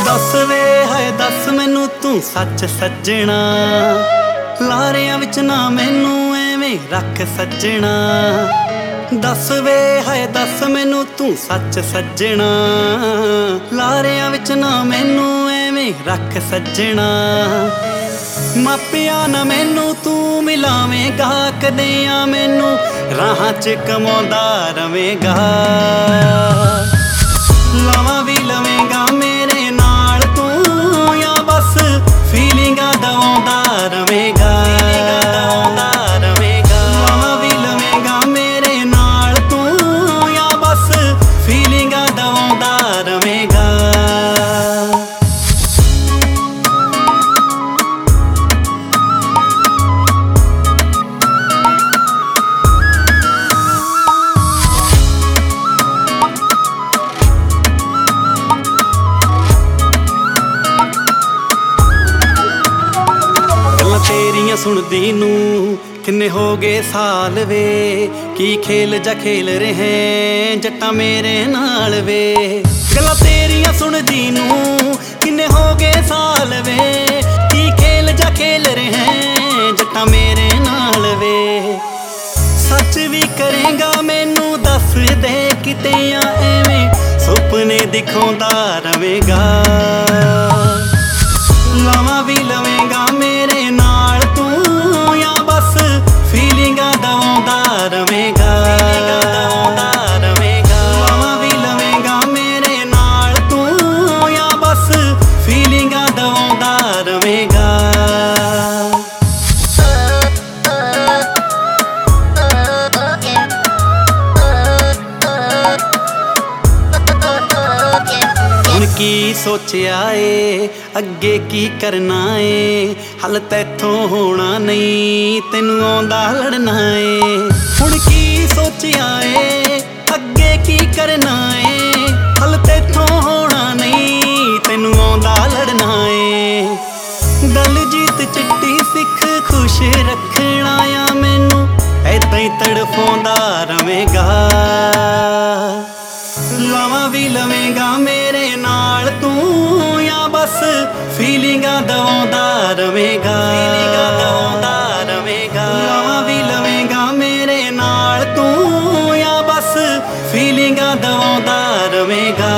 दस वे हाय दस मैनू तू सच सज्जणा, लारियां विच ना मैनू एवें रख सज्जणा। दस वे हाय दस मैनू तू सच सज्जणा, लारियां विच ना मैनू एवें रख सज्जणा। मापिया ना मैनू तू मिलावेगा, कदेयां मैनू राहां च कमाउंदा रवेगा। लावां भी लवेगा मेरे नाल तू, या बस फीलिंगां दवाउंदा रवेगा। लावां भी लवेगा मेरे नाल तू, या बस फीलिंगां दवाउंदा रवेगा। तेरियां सुनदी नू किन्ने हो गए साल वे, की खेल जा खेल रहे जट्टा मेरे नाल वे। गल्लां तेरियां सुनदी नू किन्ने हो गए साल वे, की खेल जा खेल रहे जट्टा मेरे नाल वे। सच भी करेगा मैनू दस दे किते या एवें सुपने दिखाउंदा रवेगा। लावां भी लवेगा मेरे नाल तू, या बस फीलिंगां दवाउंदा रवेगा। लावां भी लवेगा मेरे नाल तू, या बस फीलिंगां दवाउंदा रवेगा। की सोचिया ए अगे की करना ए, हल तैथों होना नहीं तेनू आउंदा लड़ना ए। हुण की सोचिया ए अगे की करना ए, हल तैथों होना नहीं तेनू आउंदा लड़ना ए। दलजीत चिट्टी सिख खुश रखना या मैनू ऐदां ही तड़फाउंदा रवेगा। लावां भी लवेगा मेरे नाल तू, या बस फीलिंगां दवाउंदा रवेगा। लावां भी लवेगा मेरे नाल तू, या बस फीलिंगां दवाउंदा रवेगा।